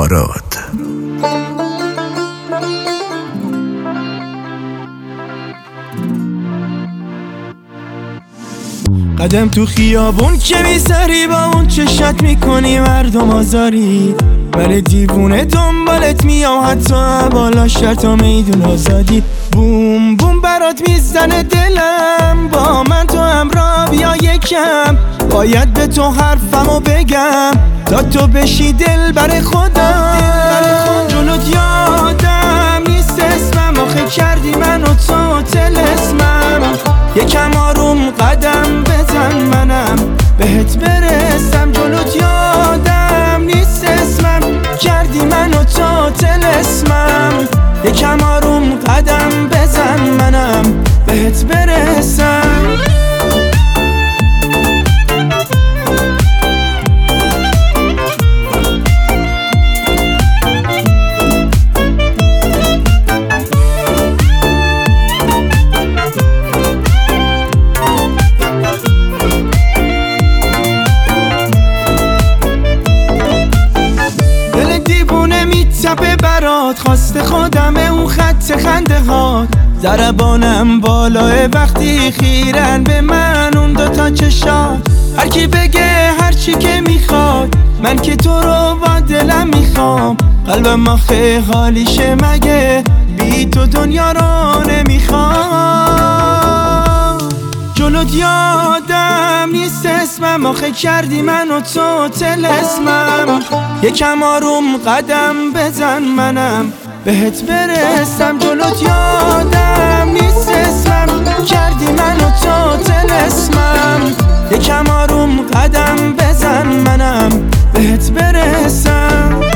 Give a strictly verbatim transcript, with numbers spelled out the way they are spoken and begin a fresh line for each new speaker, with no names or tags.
آراد.
قدم تو خیابون که میذاری با اون چشات میکنی مردم آزاری، ولی دیوونه دنبالت میام حتی بالا شرط و میدون آزادی. بوم بوم برات میزنه دلم، با من تو همراه بیا یکم، باید به تو حرفمو بگم تا تو بشی دل بر خودم. جلوت یادم نیست اسمم، آخه کردی منو تو طلسمم. یکم آروم قدم بزن منم بهت برسم. جلوت یادم نیست اسمم، کردی منو تو طلسمم. یکم آروم قدم بزن منم بهت برسم. تپه برات خواسته خودم اون خط خنده هات، ضربانم بالاه وقتی خیرن به من اون دوتا چشات. هر کی بگه هر چی که میخواد، من که تو رو با دلم میخوام. قلبم آخه حالیشه مگه بی تو دنیا رو نمیخوام. جلوت یادم نیست اسمم، آخه کردی منو تو طلسمم. یکم آروم قدم بزن منم بهت برسم. جلوت یادم نیست اسمم، کردی منو تو طلسمم. یکم آروم قدم بزن منم بهت برسم.